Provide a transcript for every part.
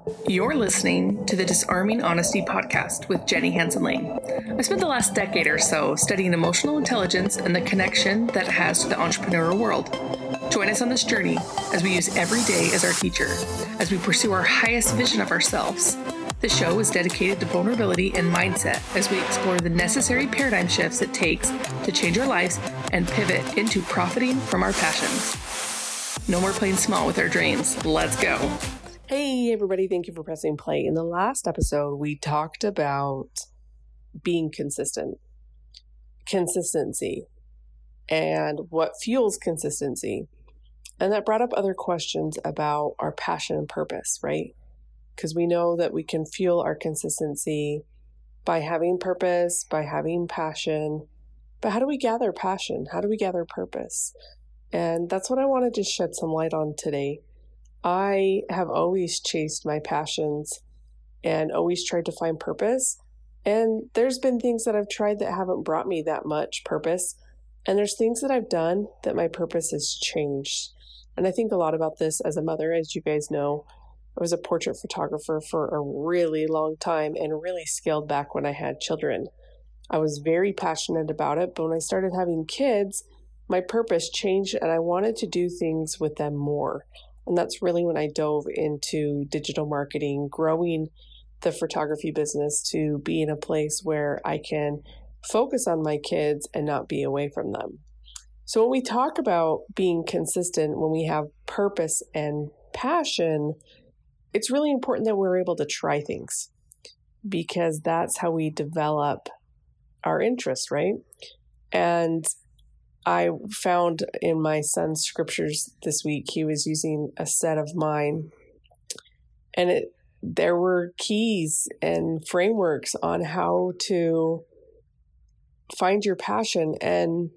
You're listening to the Disarming Honesty podcast with Jenny Hansen-Lane. I spent the last decade or so studying emotional intelligence and the connection that it has to the entrepreneurial world. Join us on this journey as we use every day as our teacher, as we pursue our highest vision of ourselves. The show is dedicated to vulnerability and mindset as we explore the necessary paradigm shifts it takes to change our lives and pivot into profiting from our passions. No more playing small with our dreams. Let's go. Hey everybody, thank you for pressing play. In the last episode, we talked about being consistency, and what fuels consistency. And that brought up other questions about our passion and purpose, right? Because we know that we can fuel our consistency by having purpose, by having passion. But how do we gather passion? How do we gather purpose? And that's what I wanted to shed some light on today. I have always chased my passions and always tried to find purpose. And there's been things that I've tried that haven't brought me that much purpose. And there's things that I've done that my purpose has changed. And I think a lot about this as a mother. As you guys know, I was a portrait photographer for a really long time and really scaled back when I had children. I was very passionate about it, but when I started having kids, my purpose changed and I wanted to do things with them more. And that's really when I dove into digital marketing, growing the photography business to be in a place where I can focus on my kids and not be away from them. So when we talk about being consistent, when we have purpose and passion, it's really important that we're able to try things because that's how we develop our interest, right? And I found in my son's scriptures this week, he was using a set of mine, and there were keys and frameworks on how to find your passion. And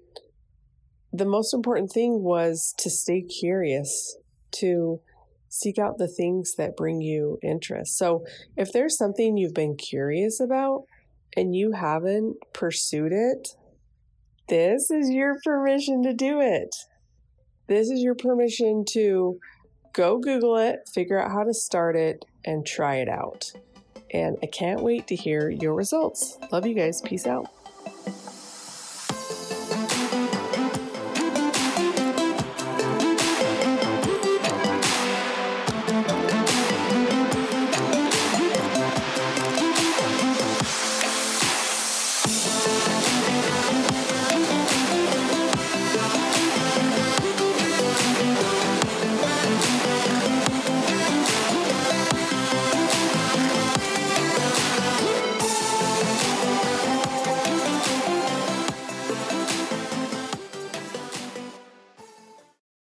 the most important thing was to stay curious, to seek out the things that bring you interest. So if there's something you've been curious about and you haven't pursued it, this is your permission to do it. This is your permission to go Google it, figure out how to start it, and try it out. And I can't wait to hear your results. Love you guys. Peace out.